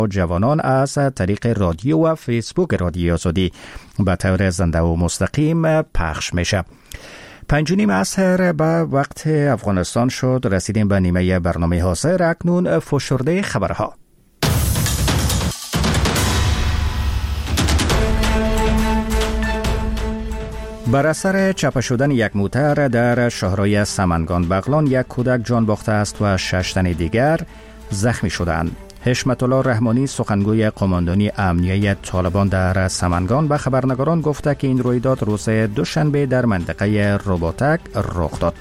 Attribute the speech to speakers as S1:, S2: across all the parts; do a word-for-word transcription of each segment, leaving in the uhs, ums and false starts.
S1: جوانان از طریق رادیو و فیسبوک رادیو آزادی به طور زنده و مستقیم پخش میشه. پنج و نیم عصر به وقت افغانستان شد. رسیدیم به نیمه برنامه حاضر. اکنون فشرده خبرها. بر اثر چپه شدن یک موتر در شهرهای سمنگان بغلان یک کودک جان باخته است و شش تن دیگر زخمی شدند. حشمت الله رحمانی سخنگوی قماندانی امنیه طالبان در سمنگان به خبرنگاران گفته که این رویداد روز دوشنبه در منطقه روباتک رخ داد.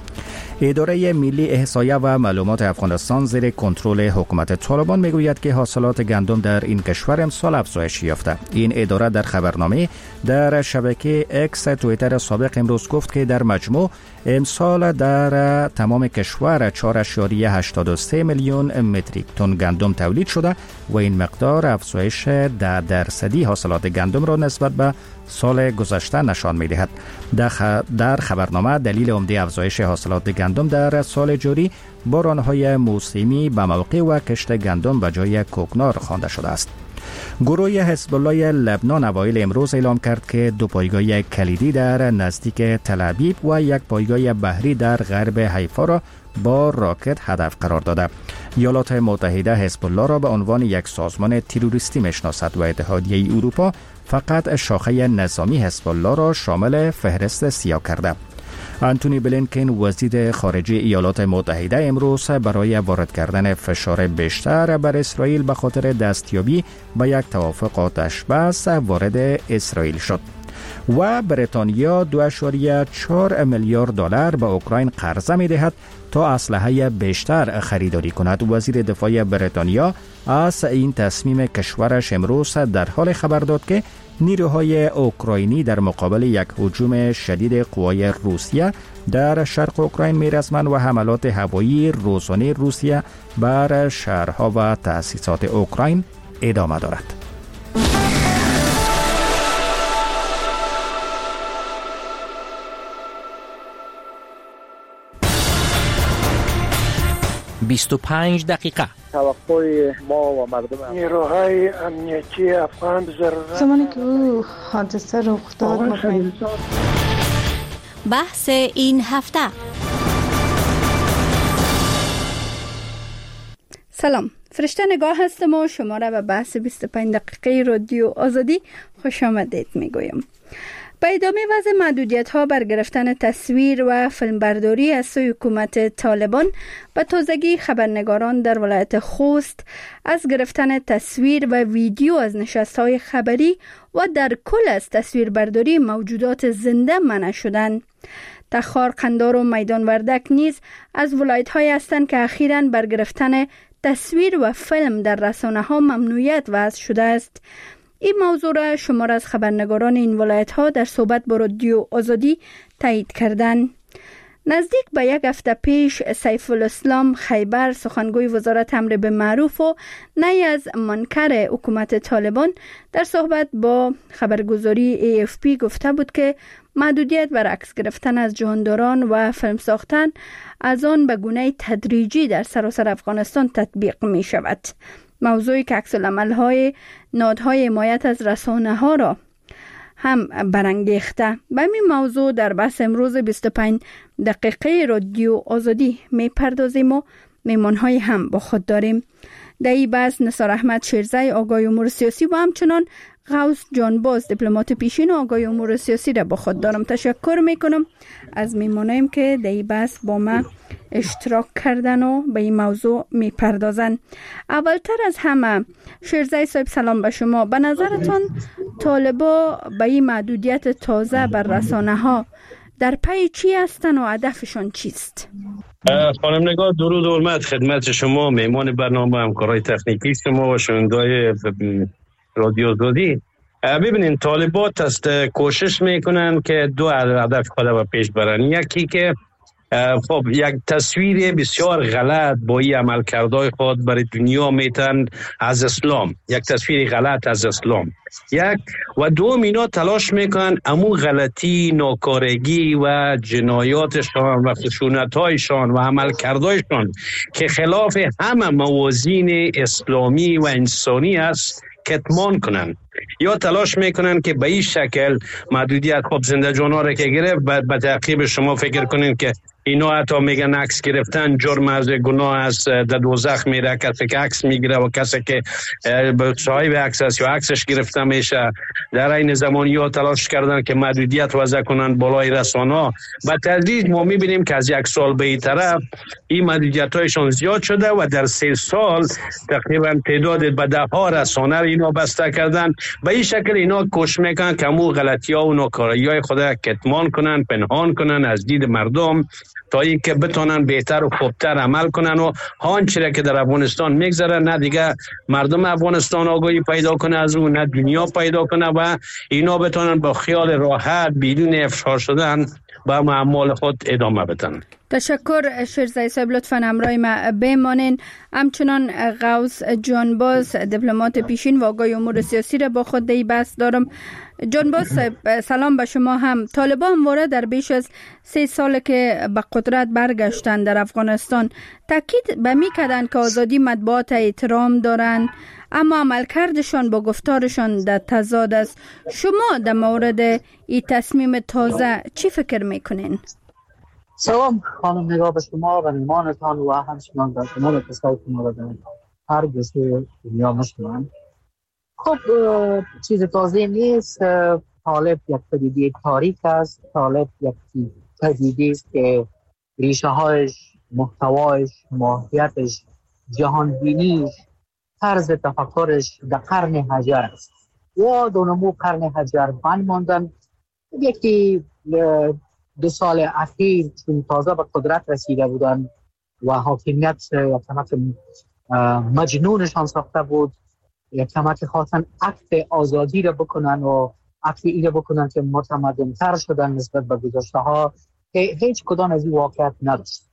S1: اداره ملی احصایه و معلومات افغانستان زیر کنترل حکومت طالبان میگوید که حاصلات گندم در این کشور امسال افزایش یافته. این اداره در خبرنامه در شبکه اکس توییتر سابق امروز گفت که در مجموع امسال در تمام کشور چهار ممیز هشتاد و سه میلیون متریک تن گندم تولید شده و این مقدار افزایش ده درصدی حاصلات گندم را نسبت به سال گذشته نشان می‌دهد. در خبرنامه دلیل عمده افزایش حاصلات گندم در سال جاری باران‌های موسمی به موقع و کشت گندم به جای کوکنار خوانده شده است. گروه حزب الله لبنان اوایل امروز اعلام کرد که دو پایگاه کلیدی در نزدیک تل‌آبیب و یک پایگاه بحری در غرب حیفا را با راکت هدف قرار داده. ایالات متحده حزب الله را به عنوان یک سازمان تروریستی میشناسد و اتحادیه اروپا فقط شاخه نظامی حزب الله را شامل فهرست سیاه کرده. آنتونی بلینکن وزیر خارجه ایالات متحده امروز برای وارد کردن فشار بیشتر بر اسرائیل به خاطر دستیابی به یک توافق آتش بس وارد اسرائیل شد. و بریتانیا دو ممیز چهار میلیارد دلار به اوکراین قرضه می‌دهد تا اسلحه بیشتر خریداری کند. وزیر دفاع بریتانیا از این تصمیم کشورش امروز در حال خبر داد که نیروهای اوکراینی در مقابل یک هجوم شدید قوای روسیه در شرق اوکراین می‌رسمند و حملات هوایی روزانه روسیه بر شهرها و تأسیسات اوکراین ادامه دارد.
S2: بیست و پنج دقیقه.
S3: توقع ما و مردم
S4: نیروهای امنیتی افغان ضرورت
S5: زمانی که او حادثه رخ داد.
S6: بحث این هفته.
S7: سلام، فرشته نگاه هستم و شما را به بحث بیست و پنج دقیقه رادیو آزادی خوش آمدید میگویم. با ادامه وضع محدودیت ها بر گرفتن تصویر و فیلمبرداری از سوی حکومت طالبان به تازگی خبرنگاران در ولایت خوست از گرفتن تصویر و ویدیو از نشست های خبری و در کل از تصویربرداری موجودات زنده منع شدند. تخار، قندار و میدان وردک نیز از ولایت های هستند که اخیراً بر گرفتن تصویر و فیلم در رسانه ها ممنوعیت وضع شده است. این موضوع را شمار از خبرنگاران این ولایت ها در صحبت با رادیو آزادی تایید کردند. نزدیک به یک هفته پیش سیف الاسلام خیبر سخنگوی وزارت امر بالمعروف و نهی از منکر حکومت طالبان در صحبت با خبرگزاری ای اف پی گفته بود که محدودیت بر عکس گرفتن از جهانداران و فیلم ساختن از آن به گونه تدریجی در سراسر افغانستان تطبیق می شود. موضوعی که عکس العمل‌های نهادهای حمایت از رسانه‌ها را هم برانگیخته. به این موضوع در بحث امروز بیست و پنج دقیقه رادیو آزادی میپردازیم و میمان‌های هم با خود داریم. در این بحث نثار احمد شیرزی آگاه امور سیاسی و همچنان غوث جانباز دیپلمات پیشین و آگاه امور سیاسی را با خود دارم. تشکر میکنم از میمانایم که در این بحث با ما اشتراک کردن و به این موضوع میپردازن. اولتر از همه شیرزی صاحب سلام به شما. به نظرتان طالبا به این محدودیت تازه بر رسانه ها در پی چی هستن و هدفشان چیست؟
S8: خانم نگاه، درود و حرمت خدمت شما، میمان برنامه، همکارای تکنیکی شما و شنونده‌های رادیو آزادی. ببینین، طالبات است کوشش میکنن که دو هدف خود به پیش برن. یکی که خب یک تصویر بسیار غلط با این عملکردهای خود برای دنیا میتن از اسلام، یک تصویر غلط از اسلام. یک و دوم اینا تلاش میکنن امو غلطی، ناکارگی و جنایاتشان و خشونتهایشان و عملکردهایشان که خلاف همه موازین اسلامی و انسانی است کتمان کنن، یا تلاش میکنن که به این شکل محدودیت. خب زنده جانا را که گرفت، بعد به تعقیب شما فکر کنین که اینا حتی میگن عکس گرفتن جرم از گناه است، در دوزخ میره کسی که عکس میگیره و کسی که صاحب عکس است یا عکسش گرفته میشه. در این زمان یا تلاش کردن که محدودیت وضع کنن بالای رسانه‌ها. به تدریج ما میبینیم که از یک سال به این طرف این محدودیت هایشان زیاد شده و در سه سال تقریبا تعداد به ده ها رسانه اینا بسته کردن. به این شکل اینا کوشش میکنن که امو غلطی ها و ناکاری های خود کتمان کنن، پنهان کنن از دید مردم، تا اینکه بتونن بهتر و خوبتر عمل کنن و هانچه که در افغانستان میگذره نه دیگه مردم افغانستان آگاهی پیدا کنه از اون، نه دنیا پیدا کنه و اینا بتونن با خیال راحت بدون افشار شدن با اعمال خود ادامه بدن.
S7: تشکر شیرزای صاحب، لطفاً همراه ما بمانین. همچنان غوث جانباز دیپلمات پیشین و آگاه امور سیاسی را با خود دی بحث دارم. جانباز صاحب سلام به شما هم. طالبان همواره در بیش از سه سال که به قدرت برگشتن در افغانستان تاکید به می کردن که آزادی مطبوعات احترام دارن، اما عملکردشان با گفتارشان در تضاد است. شما در مورد این تصمیم تازه چی فکر میکنین؟
S9: سلام خانم نگاه به شما و میمانتان و همچنان به تمام کسایی که ما را در هر گوشه دنیا میشنوند. خب چیز تازه نیست. طالب یک پدیده تاریک است. طالب یک پدیده است که ریشه هایش، محتوایش، ماهیتش، جهانبینیش، طرز تفکرش در قرن حجر است. یا دونمو قرن حجر بند ماندن. یکی دو سال اخیر چون تازه به قدرت رسیده بودن و حاکمیت یک کمک مجنونشان ساخته بود، یک کمک خواستن عکت آزادی را بکنن و عکت این را بکنن که متمدن تر شدن نسبت به گذشته ها که هیچ کدام از این واقعیت نداشت.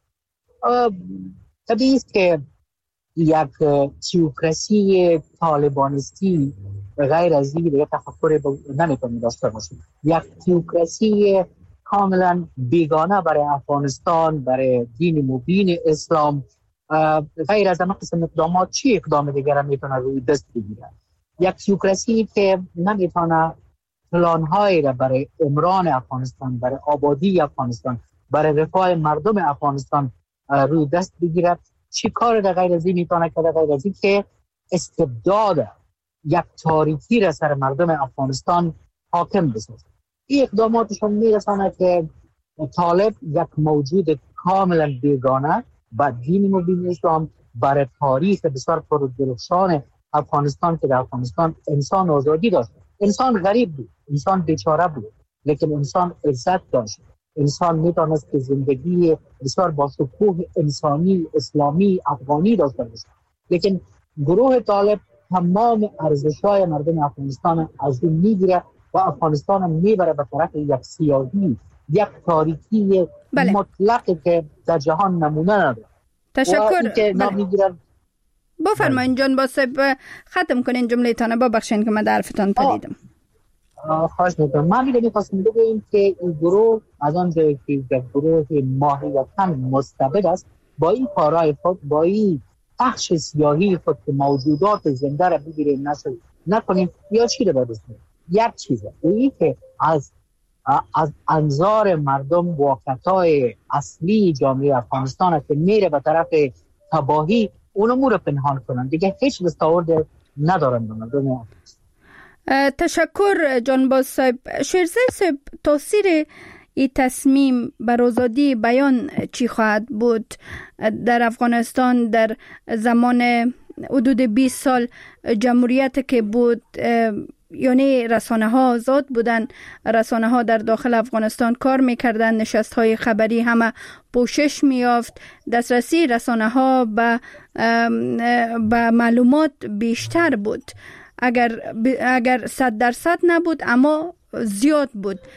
S9: طبیعی است که یک تیوکراسی طالبانستی غیر از این یک تفکر نمیتونه داشته باشه. یک تیوکراسی کاملا بیگانه برای افغانستان، برای دین مبین اسلام، غیر از این قسم اقدامات چی اقدام دیگر میتونه روی دست بگیره؟ یک تیوکراسی که نمیتونه پلان‌هایی را برای عمران افغانستان، برای آبادی افغانستان، برای رفاه مردم افغانستان روی دست بگیره، چی کار در غیر از این میتونه کرده غیر از این که استبداد یک تاریکی را سر مردم افغانستان حاکم بسازه؟ این اقداماتشون میرسانه که طالب یک موجود کاملا بیگانه با دین مبین اسلام برای تاریخ بسیار پردرخشان افغانستان که در افغانستان انسان آزادی داشت، انسان غریب بود، انسان بیچاره بود، لیکن انسان عزت داشت، انسان میتونست که زندگی بسیار با شکوه انسانی اسلامی افغانی داشته باشه. لیکن گروه طالب تمام ارزش‌های مردم افغانستان از این میگیره و افغانستان میبره به طرف یک سیاهی، یک تاریکی بله. مطلقی که در جهان نمونه نداره.
S7: تشکر.
S9: بله.
S7: بفرمایید جانباز صاحب، ختم کنین جمله تانه. ببخشید که من در حرفتان پریدم.
S9: خواهش میکنم. من میگم میخواستم بگم که این گروه از آن جایی که یک گروه ماهیتاً مستبد است، با این کارهای خود، با این بخش سیاهی خود که موجودات زنده را بگیریم نشد نکنیم یا چی رو برسیم. یک چیزه این که از از انظار مردم واقعیت‌های اصلی جامعه افغانستان که میره به طرف تباهی، اونمو رو پنهان کنن، دیگه هیچ دستاورد ندارن به مردم.
S7: تشکر جانباز صاحب. شیرزای صاحب، تاثیر این تصمیم بر آزادی بیان چی خواهد بود در افغانستان در زمان حدود بیست سال جمهوریت که بود؟ یعنی رسانه ها آزاد بودن، رسانه ها در داخل افغانستان کار میکردن، نشست های خبری همه پوشش میافت، دسترسی رسانه ها به به معلومات بیشتر بود. اگر اگر صد درصد نبود اما زیاد بود.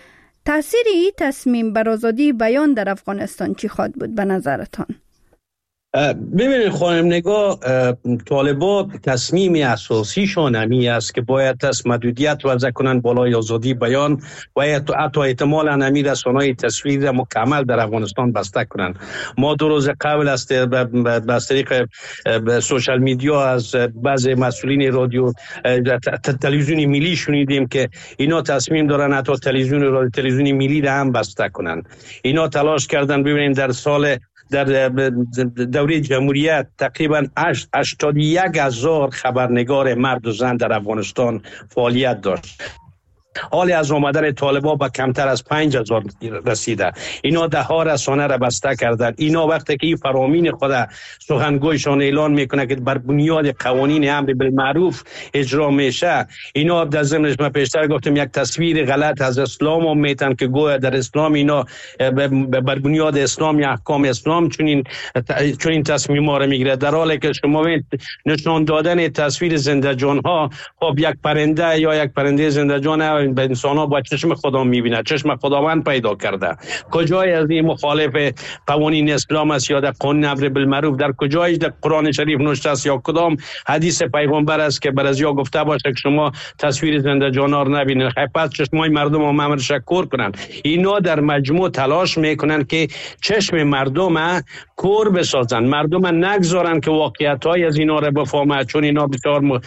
S7: تاثیر این تصمیم بر آزادی بیان در افغانستان چی خواهد بود به نظرتان؟
S8: ببینید خانم نگاه، طالبا تصمیم اساسیشان همی است که باید از محدودیت وضع کنند بالای آزادی بیان و حتی احتمالاً همی رسانه‌های تصویر مکمل در افغانستان بسته کنند. ما دو روز قبل از از طریق سوشال میدیا از بعضی مسئولین رادیو تلویزیون ملی شنیدیم که اینا تصمیم دارن حتی تلویزیون تلویزیون ملی را هم بسته کنند. اینا تلاش کردن. ببینید در سال در دوره جمهوریت تقریبا هشتاد و یک هزار خبرنگار مرد و زن در افغانستان فعالیت داشت. حالی از آمدن طالبا به کمتر از پنج هزار رسیده. اینا ده ها رسانه را بسته کردن. اینا وقتی که این فرامین خود سخنگویشان اعلان میکنه که بر بنیاد قوانین امر بالمعروف اجرا میشه، اینا در ضمنش من پیشتر گفتم یک تصویر غلط از اسلام هم میتن که گویا در اسلام اینا بر بنیاد اسلام یا احکام اسلام چنین چنین تصمیم‌ها را میگیره، در حالی که شما نشان دادن تصویر زنده جان ها، خب یک پرنده یا یک پرنده زنده جان به انسان ها با چشم خدا میبینه، چشم خداوند پیدا کرده. کجای از این مخالف قوانین اسلام است یا در قانون امر بالمعروف؟ در کجایش در قرآن شریف نوشته است یا کدام حدیث پیغمبر است که بر از یا گفته باشه که شما تصویر زنده جانار نبینید؟ خب پس چشمای مردم هم امر شکر کنند. اینا در مجموع تلاش میکنند که چشم مردم کور بسازن، مردم نگذارن که واقعیت های از اینا را بفهمه، چون اینا بسیار م...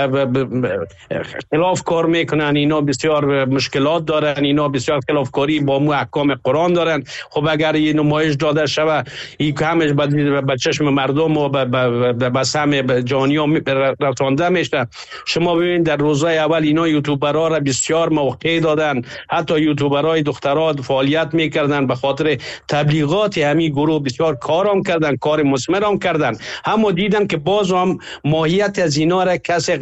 S8: خلاف کار میکنن، اینا بسیار مشکلات دارن، اینا بسیار خلافکاری با مو احکام قرآن دارن. خب اگر این نمایش داده شود این همش به چشم مردم و به سهم جهانی ها رسانده میشه. شما ببینید در روزهای اول اینا یوتیوبرها را بسیار موقع دادن، حتی یوتیوبرهای دخترها فعالیت میکردن به خاطر تبلیغات همین گروه، بسیار کارام کردن، کار مثمرام کردن. اما دیدن که باز هم ماهیت از اینا را کسی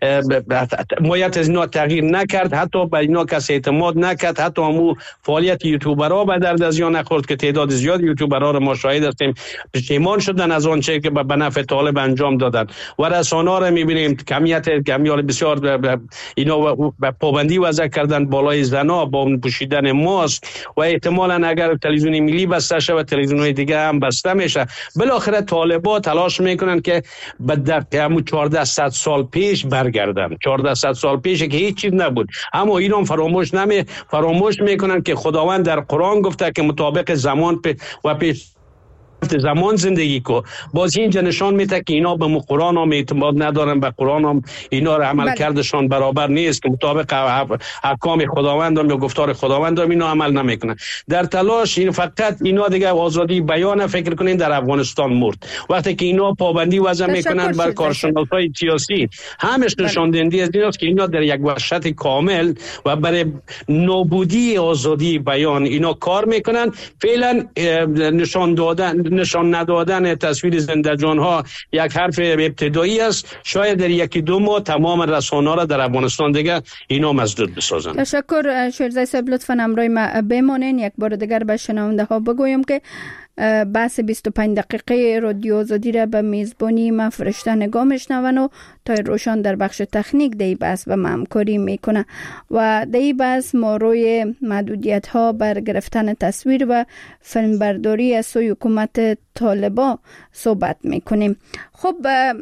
S8: ماهیت از اینا تغییر نکرد، حتی به اینا کسی اعتماد نکرد، حتی همو فعالیت یوتیوبرها به درد از اینا نخورد که تعداد زیاد یوتیوبرها را ما شاهد هستیم پشیمان شدن از آن چیزی که به نفع طالب انجام دادن. و رسانه‌ها را می‌بینیم کمیت کمیال بسیار اینا به پابندی وضع کردن بالای زنا با پوشیدن ماسک و احتمالاً اگر تلویزیون ملی بسته شه و تلویزیون‌های دیگه هم بسته میشه. بالاخره طالبا تلاش میکنن که به دقیقاً چهارده صد سال پیش برگردن، چهارده صد سال پیش که هیچ چیز نبود. اما اینا فراموش نمی فراموش میکنن که خداوند در قرآن گفته که مطابق زمان و پیش زمان زندگی کو. باز اینجا نشان میده که اینا به قرآن هم اعتماد ندارن، به قرآن هم اینا را عمل کردشان برابر نیست که مطابق احکام خداوند هم یا گفتار خداوند هم اینا عمل نمیکنن. در تلاش این فقط اینا دیگه آزادی بیان فکر کنین در افغانستان مرد. وقتی که اینا پابندی وضع میکنن بر کارشناسای سیاسی، همش نشان دهنده از ایناست که اینا در یک وحشت کامل و برای نابودی آزادی بیان اینا کار میکنن. فعلا نشان دادن نشان ندادن تصویر زنده جان ها یک حرف ابتدایی است. شاید در یکی دو ماه تمام رسانه‌ها را در افغانستان دیگه اینا مسدود بسازن.
S7: تشکر شیرزای صاحب، لطفاً همراه ما بمانین. یک بار دیگر به شنونده ها بگویم که بحث بیست و پنج دقیقه رادیو آزادی را به میزبانی من فرشته نگاه میشنون و تا روشان در بخش تکنیک دی بحث به همکاری میکنه و دی بحث ما روی محدودیت ها بر گرفتن تصویر و فیلم برداری از سوی حکومت طالبا صحبت میکنیم. خب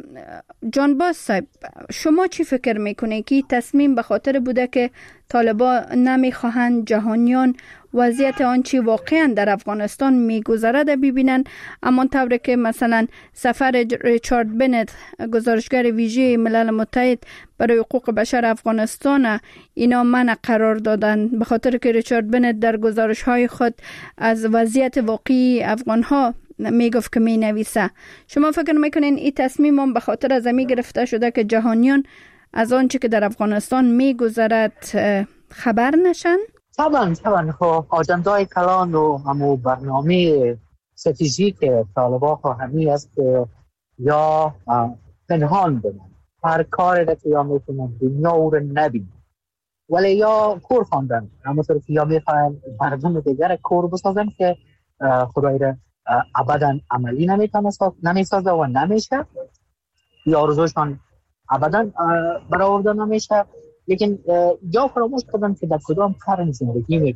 S7: جانباز صاحب، شما چی فکر میکنید که تصمیم به خاطر بوده که طالبا نمیخواهند جهانیان وضعیت آنچه واقعا در افغانستان میگذرد ببینن، اما طوری که مثلا سفر ریچارد بنت گزارشگر ویژه ملل متحد برای حقوق بشر افغانستان اینا منع قرار دادن به خاطر که ریچارد بنت در گزارش های خود از وضعیت واقعی افغان ها میگفت که می نویسه. شما فکر میکنین این تصمیم هم به خاطر از می گرفته شده که جهانیان از آنچه که در افغانستان میگذرد خبر نشن؟
S9: طبعا طبعا خب آجندای کلان و همو برنامه استراتژیک طالبان خب همی است که یا پنهان بمن، هر کاری را که یا میکنن دنیا او را نبین، ولی یا کور خواندن، همونطور که یا میخواین مردم دیگر کور بسازن که خدای را ابدا عملی نمیسازه و نمیشه، یا آرزوشان ابدا برآورده نمیشه. لیکن یا فراموش کردن که در کدام قرن زندگی میکنن.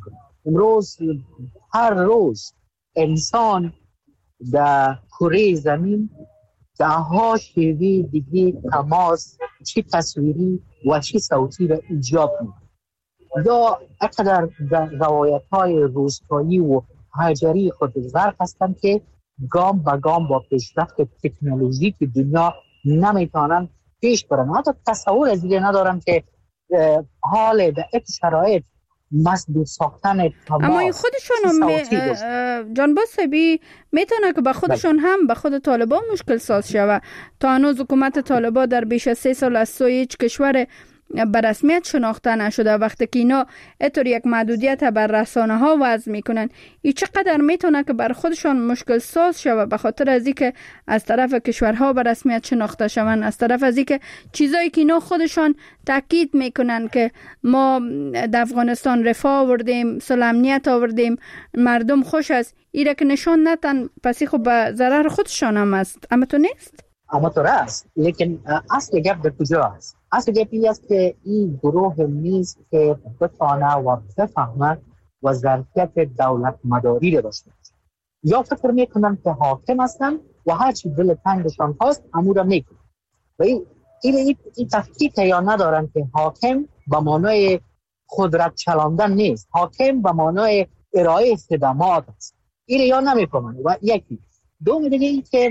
S9: امروز هر روز انسان در کره زمین ده ها شیوه دیگه تماس چی تصویری و چی صوتی را ایجاد می‌کنه. یا اقدر در روایت های روستایی و هجری خود غرق هستند که گام به گام با پیشرفت تکنولوژی که دنیا نمیتونن پیش برن. حتی تصور از دیگه ندارم که حال به یک شرایط مسدود ساختن تماس
S7: اما خودشون می... جانباز صاحبی میتونه که به خودشون هم به خود طالبان مشکل ساز شوه. تا هنوز حکومت طالبان در بیش از سه سال از سوی هیچ کشور به رسمیت شناخته نشده. وقتی که اینا اینطور یک محدودیت بر رسانه ها وضع میکنن، این چقدر میتونه که بر خودشان مشکل ساز شوه، به خاطر از اینکه از طرف کشورها به رسمیت شناخته شوند، از طرف از اینکه چیزایی که اینا خودشان تاکید میکنن که ما در افغانستان رفاه آوردیم، صلح امنیت آوردیم، مردم خوش است، ایره که نشان ندن، پس خب به ضرر خودشان هم است. اما تو نیست؟
S9: اما تو است، لیکن اصل گپ در کجا است؟ اصل گپ این است که این گروه نیست که بتانه و بفهمه و ظرفیت دولت مداری را داشته باشه. یا فکر میکنن که حاکم هستن و هرچی دل تنگشان هست امور را میکنن. و این این این تفکیک یا ندارن که حاکم به معنای قدرت چلاندن نیست، حاکم به معنای ارائه خدمات است. این یا نمیکنن. و یکی دوم دیگه این که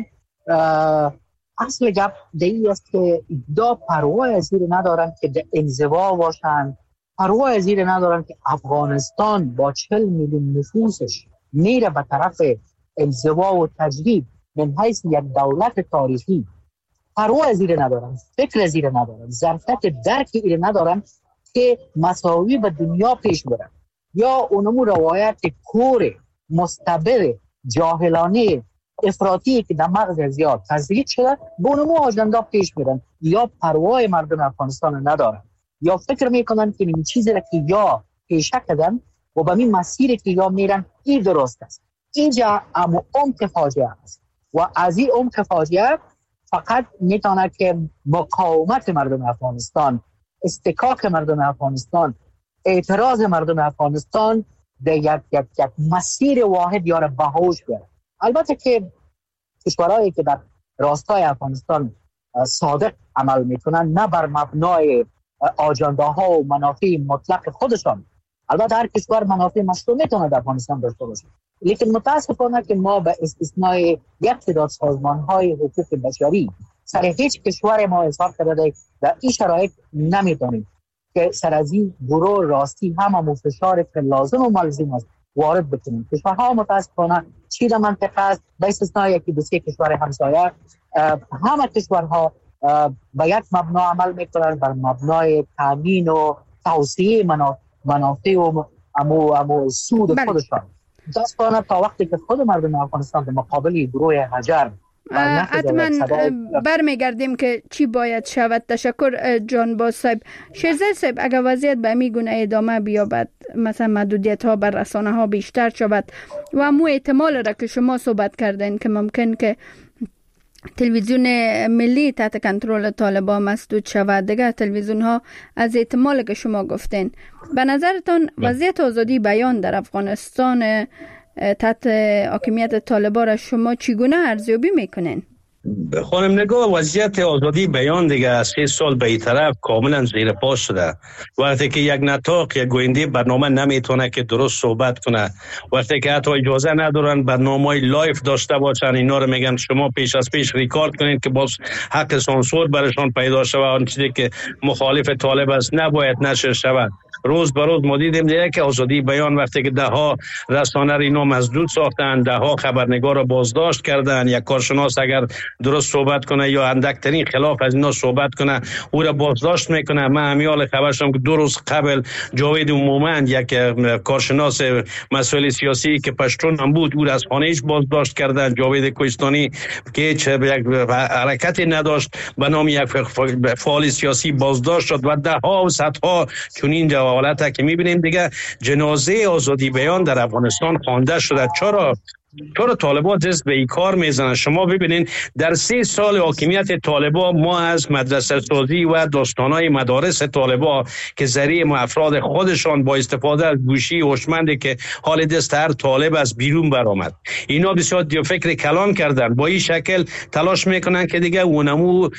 S9: اصل گپ دیگه است که دا پروا از این ندارن که در انزوا باشن، پروا از این ندارن که افغانستان با چهل میلیون نفوسش میره به طرف انزوا و تجدید من حیث یک دولت تاریخی. پروا از این ندارن، فکر از این ندارن، ظرفیت درک این ندارن که مساوی به دنیا پیش برن. یا اونمو روایت کور مستبر جاهلانه افراطی که در مغز زیاد تزریق شده به اونمو آجندا پیش میرن، یا پروای مردم افغانستان ندارن، یا فکر میکنن که این چیزی را که یا پیشه کردن و به این مسیری که یا میرن این درست است. اینجا اما عمق فاجعه است و از این عمق فاجعه فقط میتونه که مقاومت مردم افغانستان، استکاک مردم افغانستان، اعتراض مردم افغانستان در یک, یک, یک مسیر واحد یا را بهوش بیاره. البته که کشورهایی که در راستای افغانستان صادق عمل میکنن، نه بر مبنای آجنداها و منافع مطلق خودشان، البته هر کشور منافع مشروع میتونه در افغانستان داشته باشه، لیکن متاسفانه که ما به استثنای یک تعداد سازمان‌های حقوق بشری سر هیچ کشور ما حساب کرده در این شرایط نمیتونیم که سر از این گروه راستی هم فشار که لازم و ملزم است وارد بکنیم. کشورها متاسفانه چی در منطقه است، به استثنای یکی دو سه کشور همسایه، همه کشورها به یک مبنا عمل میکنن، بر مبنای تامین و توسعه منافع و امو امو سود خودشان. متاسفانه تا وقتی که خود مردم افغانستان در مقابل گروه هجر
S7: حتما برمیگردیم که چی باید شود. تشکر جانباز صاحب. شیرزاد صاحب، اگر وضعیت به می گونه ادامه بیابد، مثلا محدودیت ها بر رسانه ها بیشتر شود و مو احتمال را که شما صحبت کردین که ممکن که تلویزیون ملی تحت کنترل طالبان مسدود شود، دیگه تلویزیون ها از احتمال که شما گفتین، به نظرتون وضعیت آزادی بیان در افغانستان تحت حاکمیت طالبان را شما چگونه ارزیابی میکنین؟
S8: خانم نگاه، وضعیت آزادی بیان دیگه از سه سال به این طرف کاملا زیر پا شده. وقتی که یک نطاق یا گوینده برنامه نمیتونه که درست صحبت کنه، وقتی که حتی اجازه ندارن برنامه‌های لایف داشته باشن، اینا رو میگن شما پیش از پیش ریکارد کنین که باز حق سانسور برشان پیدا شود. آن چیزی که مخالف طالب است نباید نشر شود. روز به روز ما دیدیم دیگه که آزادی بیان وقتی که ده ها رسانه را اینا مسدود ساختن، ده ها خبرنگار را بازداشت کردن، یک کارشناس اگر درست صحبت کنه یا اندکترین خلاف از اینا صحبت کنه او را بازداشت میکنه. من همیال خبر شدم که دو روز قبل جاوید مومند، یک کارشناس مسائل سیاسی که پشتون هم بود، او را از خانه‌اش بازداشت کردن. جاوید کوهستانی که یک حرکتی نداشت به نام یک فعال سیاسی بازداشت شد و ده ها و صدها چنین حالت که میبینیم دیگه. جنازه آزادی بیان در افغانستان خوانده شده. چرا؟ چرا طالبان دست به این کار میزنن؟ شما ببینین در سه سال حاکمیت طالبان ما از مدرسه سازی و داستانهای مدارس طالبان که ذریعه افراد خودشان با استفاده از گوشی هوشمندی که حال دست هر طالب از بیرون برآمد، اینا بسیار دیو فکر کلان کردن. با این شکل تلاش میکنن که دیگه اونمو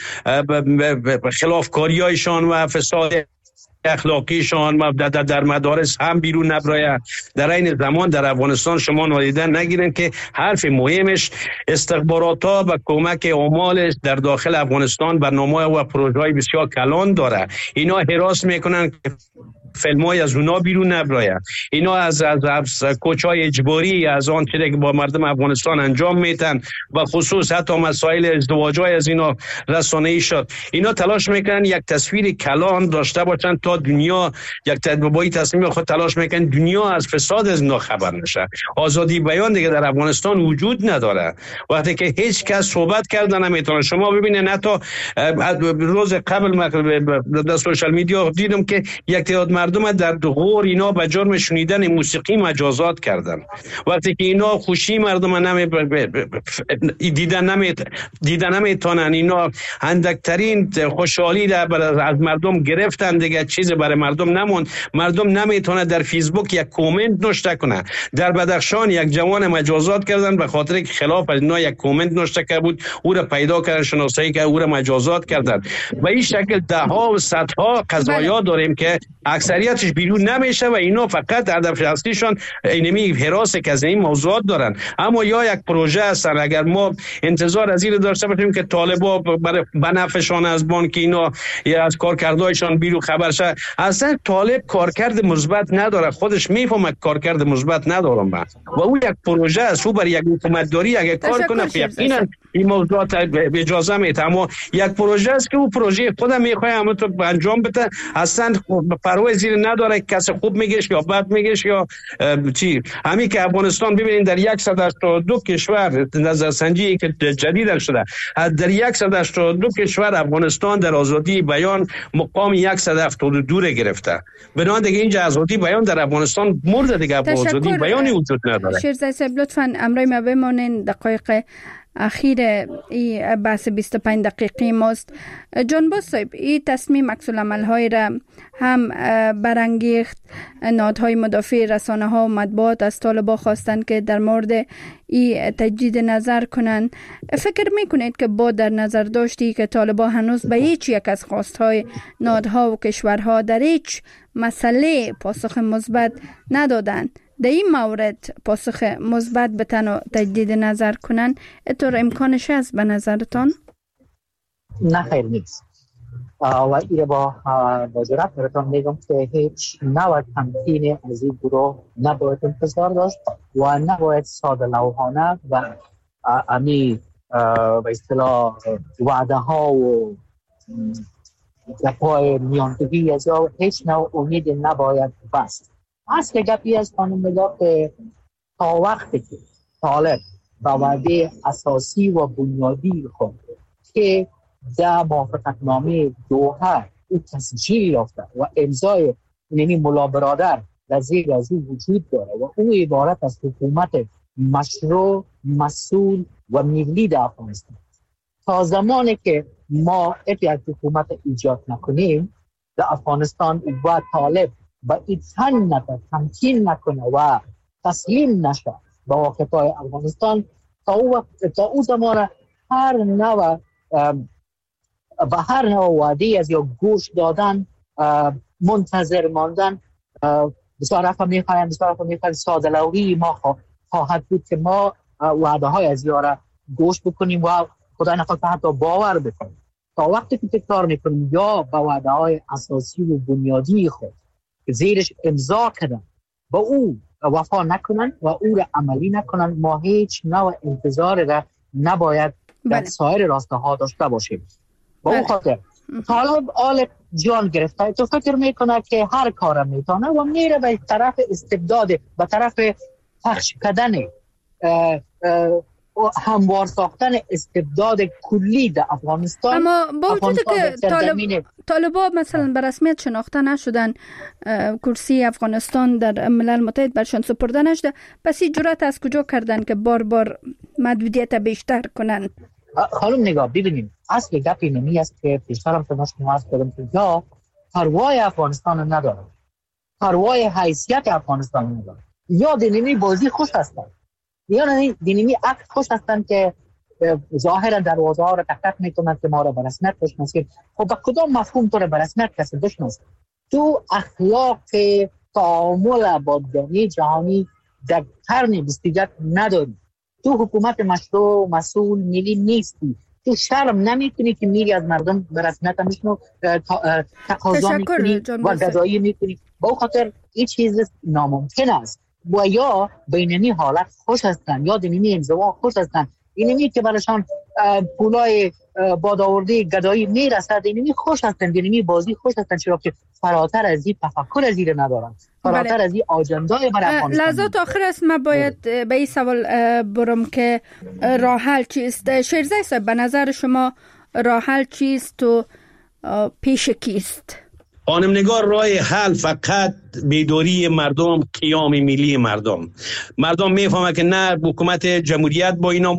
S8: خلافکاریایشان و فساد اخلاقیشان در مدارس هم بیرون نبراید. در این زمان در افغانستان شما نادیدن نگیرن که حرف مهمش استخبارات ها و کمک عمال در داخل افغانستان برنامه و پروژه های بسیار کلان داره. اینا حراس میکنن که فیلمای از اونا بیرون نبراید. اینا از از, از کوچای اجباری از آن چیزی که با مردم افغانستان انجام میتن و خصوص حتی مسائل ازدواجای از اینا رسانه‌ای شد. اینا تلاش میکنن یک تصویر کلان داشته باشن تا دنیا یک تدبیری تصمیم خود تلاش میکنن دنیا از فساد از اینا خبر نشه. آزادی بیان دیگه در افغانستان وجود نداره. وقتی که هیچ کس صحبت کردن نمیتونه. شما ببینید حتی روز قبل در سوشال میدیا دیدم که یک تعداد مردم در غور اینا به جرم شنیدن موسیقی مجازات کردن. وقتی که اینا خوشی مردم نمی دیدن نمی دیدن نمیتونن، اینا اندکترین خوشحالی از مردم گرفتن دیگه، چیز برای مردم نموند. مردم نمیتونه در فیسبوک یک کامنت نوشته کنه. در بدخشان یک جوان مجازات کردن به خاطر که خلاف از اینا یک کامنت نوشته که بود، او را پیدا کردن، شناسایی که او را مجازات کردن. و این شکل ده ها و صدها قضایا داریم که اکثریتش بیرون نمیشه و اینا فقط هدف اصلیشون اینمی حراس که از این موضوعات دارن. اما یا یک پروژه هستن. اگر ما انتظار از این داشته باشیم که طالبا برای بنفعشان از بانک اینا یا از کارکردهایشان بیرون خبر شه، اصلا طالب کارکرد مثبت نداره، خودش میفهمه کارکرد مثبت ندارم من. و او یک پروژه است، او برای یک حکومت داری اگه کار کنه یقینا این موضوعات اجازه میده. اما یک پروژه است که او پروژه خودم میخواد اما تو انجام بده، اصلا پرواز زیر نداره کسی خوب میگیش یا بد میگیش یا چی. همین که افغانستان ببینید در صد و هشتاد و دو کشور نظرسنجی که جدید شده، در صد و هشتاد و دو کشور افغانستان در آزادی بیان مقام صد و هفتاد و دو گرفته. بنابراین دیگه اینجا آزادی بیان در افغانستان مرد دیگه، آزادی بیانی وجود نداره.
S7: شیرزاد صاحب لطفاً امروی ما بمانین، دقایق اخیر ای بحث بیست و پنج دقیقی ماست. جانباز صاحب، این تصمیم عکس العمل های را هم برانگیخت. نهادهای مدافع رسانه ها و مطبوعات از طالبان خواستند که در مورد این تجدید نظر کنند. فکر میکنید که با در نظر داشتی که طالبان هنوز به هیچ یک از خواستهای نهادها و کشورها در هیچ مسئله پاسخ مثبت ندادند، در این مورد پاسخ مثبت بتن و تجدید نظر کنن، اتور امکانش هست به نظرتان؟
S9: نه خیر نیست. و ایره با وزارت براتون میگم که هیچ نوع تمکین از این گروه نباید انتظار داشت و نباید ساده لوحانه و امی به اصطلاح وعده ها و گپای میانگیری از هیچ نوع امید نباید بست. اصل گپی از خانم نگاه که تا وقتی که طالب به وعده اساسی و بنیادی خود که در موافقتنامه دوحه او تسجیل یافته و امضای یعنی ملا برادر در زیر از او وجود داره و او عبارت از حکومت مشروع، مسئول و ملی در افغانستان، تا زمانی که ما یک حکومت ایجاد نکنیم در افغانستان و طالب با این تن نکنه، تمکین نکنه و تسلیم نشه با واقعیت‌های افغانستان، تا او تا او زمان هر نوع و هر نوع وعده از یا گوش دادن، منتظر ماندن، بسیار رفت میخوایم بسیار رفت میخوایم ساده لوحی ما خواهد بود که ما وعده های از یاره گوش بکنیم و خدای نخواست حتی باور بکنیم. تا وقتی که تکرار میکنیم یا با وعده های اساسی و بنیادی خود که زیرش امضا کردن با او وفا نکنن و او را عملی نکنن، ما هیچ نوع انتظار را نباید در سایر راسته ها داشته باشیم. با اون خاطر طالب آل جان گرفته، تو فکر میکنه که هر کار میتونه و میره به طرف استبداد، به طرف پخش کردن هموار ساختن استبداد کلی در افغانستان.
S7: اما با وجود که طالب طالبا مثلا به رسمیت شناخته نشدن، کرسی افغانستان در ملل متحد برشان سپرده نشده، پس این جرأت از کجا کردن که بار بار محدودیت بیشتر کنن؟
S9: خانم نگاه ببینیم، اصل گپ اینمی است که پیشترم که ما عرض کردم که یا پروای افغانستان نداره، پروای حیثیت افغانستان نداره، یا دینمی بازی خوش هستن، یا دینمی عقل خوش هستن که ظاهرا دروازه ها را تک تک میکنند که ما را به رسمیت بشناسید. خب با کدام مفهوم تو را به رسمیت کسی بشناسید؟ تو اخلاق تعامل با دنیای جهانی در قرن بیست و یک نداری، تو حکومت مشروع مسئول ملی نیستی، تو شرم نمیکنی که میری از مردم به رسمیت همشنو تقاضا میکنی و گدایی میکنی. با خاطر این چیز ناممکن است. و یا بینمی حالت خوش هستن، یا دینمی انزوا خوش هستن، اینمی که برشان پولای بادآوردی گدایی میرسد، اینمی خوش هستن، دینمی بازی خوش هستن، چرا که فراتر از این تفکر از این ندارن، فراتر بله. از این آجندای برای افغانستان.
S7: لحظات آخر است، من باید به این سوال برم که راه حل چیست؟ شیرزای صاحب، به نظر شما راه حل چیست و پیش کیست؟
S8: خانم نگار، راه حل فقط بیداری مردم، قیام ملی مردم. مردم میفهمه که نه حکومت جمهوریت با اینا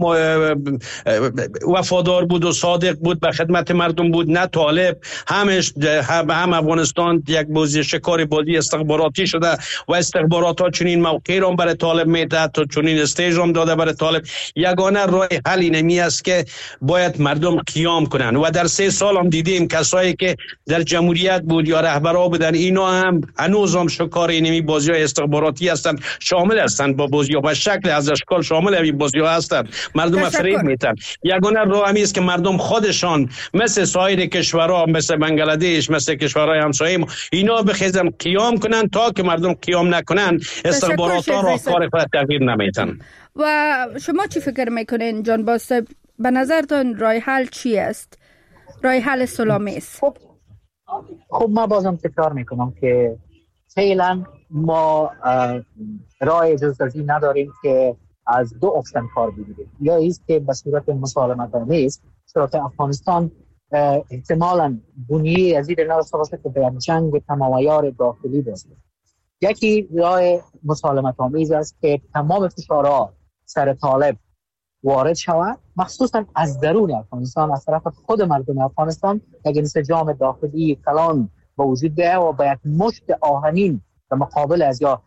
S8: وفادار بود و صادق بود، به خدمت مردم بود، نه طالب. همش هم افغانستان یک بازی شکار بازی استخباراتی شده و استخبارات ها چنین موقعی را برای طالب میده، تا چنین استیج را داده برای طالب. یگانه راه حل اینمی است که باید مردم قیام کنن و در سه سال هم دیدیم کسایی که در جمهوریت بود یا رهبرها بودن، اینا هم هنوز هم شکار اینمی بازی های استخباراتی هستن، شامل هستن با بازی ها، به شکل از اشکال شامل همین بازی ها هستن، مردم فریب میتن. یگانه راه همی است که مردم خودشان مثل سایر کشورها، مثل بنگلادش، مثل کشورهای همسایه، اینا بخیزن قیام کنن. تا که مردم قیام نکنن، استخبارات ها را کار خود تغییر نمیتن.
S7: و شما چی فکر میکنین جانباز صاحب؟ به نظرتون راه حل چی است؟ راه حل سلامیز؟
S9: خب خب ما بازم تکرار میکنم که فعلا ما راه جزئی نداریم که از دو اپشن کار بگیریم. یا ایست که به صورت مسالمت آمیز، صورت افغانستان احتمالاً بنیه از این نرسته باشه که به جنگ تمام‌عیار داخلی برسه. یکی راه مسالمت آمیز است که تمام فشارها سر طالب وارد شود، مخصوصا از درون افغانستان، از طرف خود مردم افغانستان، یک انسجام داخلی کلان با وجود بیاید و با یک مشت آهنین در مقابل از یا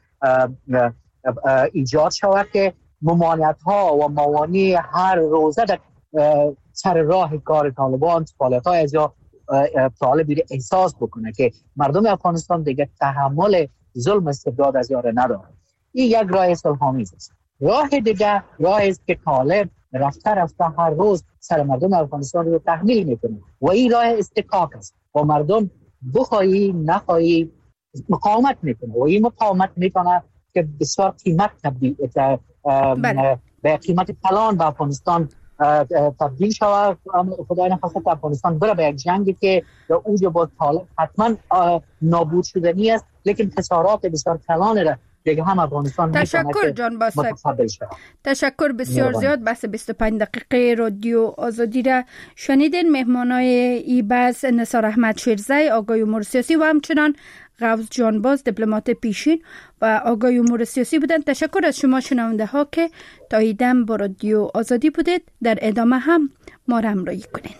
S9: ایجاد شود که ممانعت ها و موانع هر روزه در سر راه کار طالبان، فعالیت های از یا طالب بیره احساس بکنه که مردم افغانستان دیگه تحمل ظلم استبداد از یاره نداره. این یک راه صلح‌آمیز است. راه دیگه راه است که طالب رفته رفته هر روز سر مردم افغانستان رو تحمیل میکنه و این راه استکاک است و مردم بخواهی نخواهی مقاومت میکنه و این مقاومت میکنه که بسیار قیمت تبدیل به قیمت کلان به افغانستان تبدیل شود. خدای نخواسته که افغانستان بره به یک جنگی که در اوج با طالب حتما نابود شدنی است، لیکن خسارات بسیار کلان را دیگه هم افغانستان.
S7: تشکر جانباز صاحب، تشکر بسیار زیاد. بس بیست و پنج دقیقه رادیو آزادی را شنیدین. مهمانای ای بحث نثار احمد شیرزای، آگاه امور سیاسی، و همچنان غوث جانباز، دیپلمات پیشین و آگاه امور سیاسی بودند. تشکر از شما شنونده ها که تا این دم با رادیو آزادی بودید. در ادامه هم ما را همراهی کنین.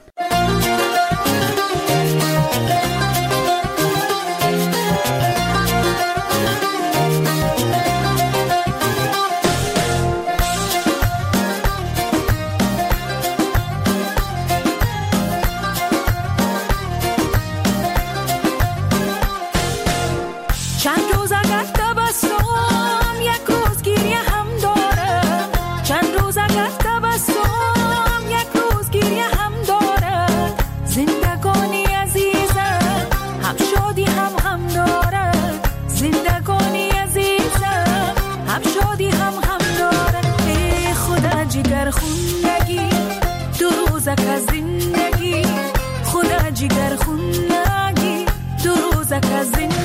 S10: जिगर खुन्नगी दो रोज़ा का